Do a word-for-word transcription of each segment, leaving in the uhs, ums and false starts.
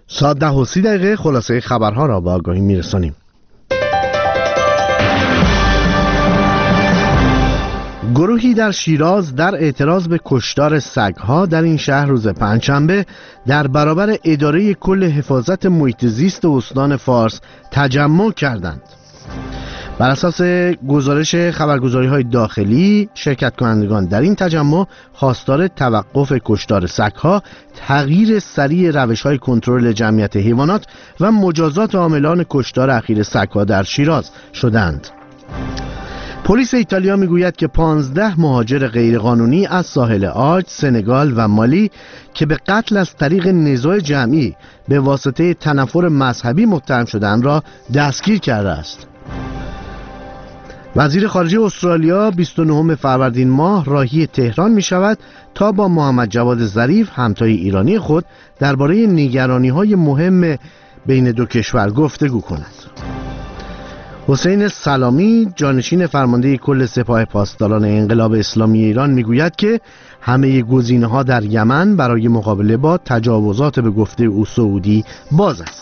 ساعت ده و سی دقیقه خلاصه خبرها را با آگاهی میرسانیم. گروهی در شیراز در اعتراض به کشتار سگ‌ها در این شهر روز پنجشنبه در برابر اداره کل حفاظت محیط زیست استان فارس تجمع کردند. بر اساس گزارش خبرگزاری‌های داخلی، شرکت کنندگان در این تجمع خواستار توقف کشتار سگ‌ها، تغییر سریع روش‌های کنترل جمعیت حیوانات و مجازات عاملان کشتار اخیر سگ‌ها در شیراز شدند. پلیس ایتالیا میگوید که پانزده مهاجر غیرقانونی از ساحل عاج، سنگال و مالی که به قتل از طریق نزاع جمعی به واسطه تنفر مذهبی متهم شدند را دستگیر کرده است. وزیر خارجه استرالیا بیست و نهم فروردین ماه راهی تهران می شود تا با محمد جواد ظریف همتای ایرانی خود درباره نگرانی‌های مهم بین دو کشور گفتگو کند. حسین سلامی، جانشین فرمانده کل سپاه پاسداران انقلاب اسلامی ایران میگوید که همه گزینه‌ها در یمن برای مقابله با تجاوزات به گفته او سعودی باز است.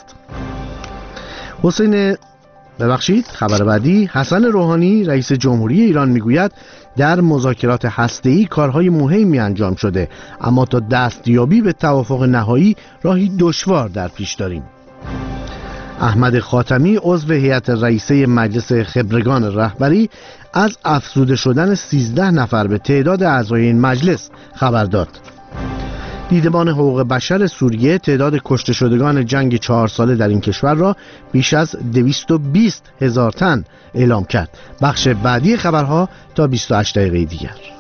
حسین ببخشید خبر بعدی، حسن روحانی رئیس جمهوری ایران میگوید در مذاکرات هسته‌ای کارهای مهمی انجام شده، اما تا دستیابی به توافق نهایی راهی دشوار در پیش داریم. احمد خاتمی عضو هیئت رئیسه مجلس خبرگان رهبری از افزوده شدن سیزده نفر به تعداد اعضای این مجلس خبر داد. دیدبان حقوق بشر سوریه تعداد کشته شدگان جنگ چهار ساله در این کشور را بیش از دویست و بیست هزار تن اعلام کرد. بخش بعدی خبرها تا بیست و هشت دقیقه دیگر.